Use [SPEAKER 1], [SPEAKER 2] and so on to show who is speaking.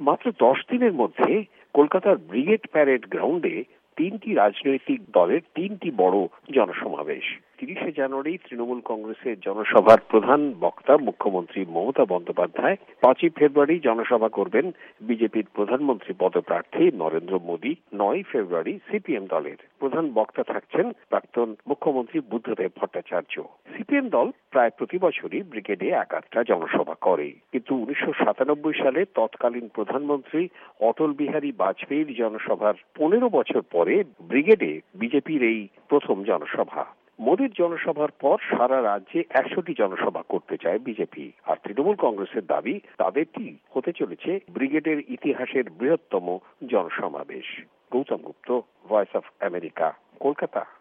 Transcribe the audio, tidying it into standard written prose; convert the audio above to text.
[SPEAKER 1] মাত্র 10 দিনের মধ্যে কলকাতার ব্রিগেড প্যারেড গ্রাউন্ডে 3টি রাজনৈতিক দলের 3টি বড় জনসমাবেশ। 30শে জানুয়ারি তৃণমূল কংগ্রেসের জনসভার প্রধান বক্তা মুখ্যমন্ত্রী মমতা বন্দ্যোপাধ্যায়। 5ই ফেব্রুয়ারি জনসভা করবেন বিজেপির প্রধানমন্ত্রী পদপ্রার্থী নরেন্দ্র মোদী। 9ই ফেব্রুয়ারি সিপিএম দলের প্রধান বক্তা থাকছেন প্রাক্তন মুখ্যমন্ত্রী বুদ্ধদেব ভট্টাচার্য। সিপিএম দল প্রায় প্রতি বছরই ব্রিগেডে এক-আধটা জনসভা করে, কিন্তু 1997 সালে তৎকালীন প্রধানমন্ত্রী অটল বিহারী বাজপেয়ীর জনসভার 15 বছর পরে ব্রিগেডে বিজেপির এই প্রথম জনসভা। মোদীর জনসভার পর সারা রাজ্যে 100টি জনসভা করতে চায় বিজেপি, আর তৃণমূল কংগ্রেসের দাবি তাদেরটি হতে চলেছে ব্রিগেডের ইতিহাসের বৃহত্তম জনসমাবেশ। Gautam Gupta, voice of America, Kolkata.